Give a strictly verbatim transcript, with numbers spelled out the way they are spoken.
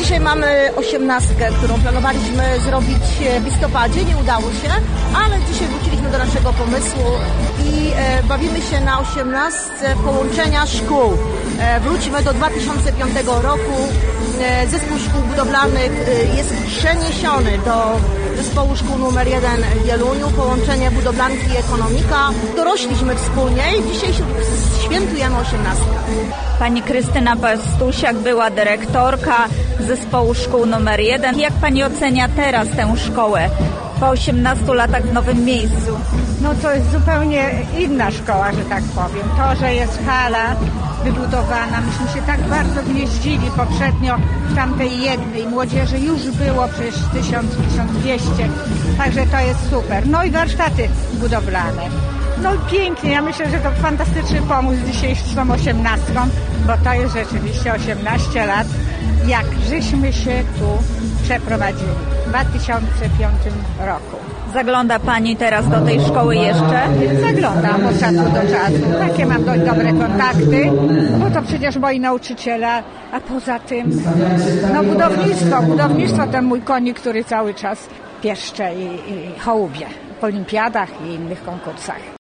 Dzisiaj mamy osiemnastkę, którą planowaliśmy zrobić w listopadzie, nie udało się, ale dzisiaj wróciliśmy do naszego pomysłu i e, bawimy się na osiemnastce połączenia szkół. E, wrócimy do dwa tysiące piątego roku. E, zespół szkół budowlanych e, jest przeniesiony do zespołu szkół numer jeden w Wieluniu, połączenie budowlanki i ekonomika. Dorośliśmy wspólnie i dzisiaj świętujemy osiemnastkę. Pani Krystyna Pastusiak była dyrektorka zespołu szkół numer jeden. Jak pani ocenia teraz tę szkołę po osiemnastu latach w nowym miejscu? No to jest zupełnie inna szkoła, że tak powiem. To, że jest hala wybudowana, myśmy się tak bardzo gnieździli poprzednio w tamtej jednej. Młodzieży już było przecież tysiąc, tysiąc dwieście, także to jest super. No i warsztaty budowlane. No pięknie, ja myślę, że to fantastyczny pomysł dzisiejszą osiemnastką, bo to jest rzeczywiście osiemnaście lat, jak żeśmy się tu przeprowadzili w dwa tysiące piątym roku. Zagląda pani teraz do tej szkoły jeszcze? Zaglądam od czasu do czasu. Takie mam dość dobre kontakty, bo to przecież moi nauczyciele, a poza tym no budownictwo, budownictwo ten mój konik, który cały czas pieszcze i, i hołubie w olimpiadach i innych konkursach.